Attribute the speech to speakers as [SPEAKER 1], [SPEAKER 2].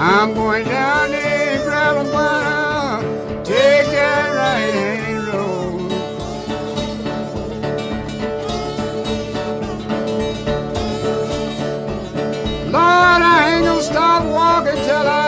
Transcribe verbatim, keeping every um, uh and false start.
[SPEAKER 1] I'm going down the gravel corner, take that right hand road. Lord, I ain't gonna stop walking till I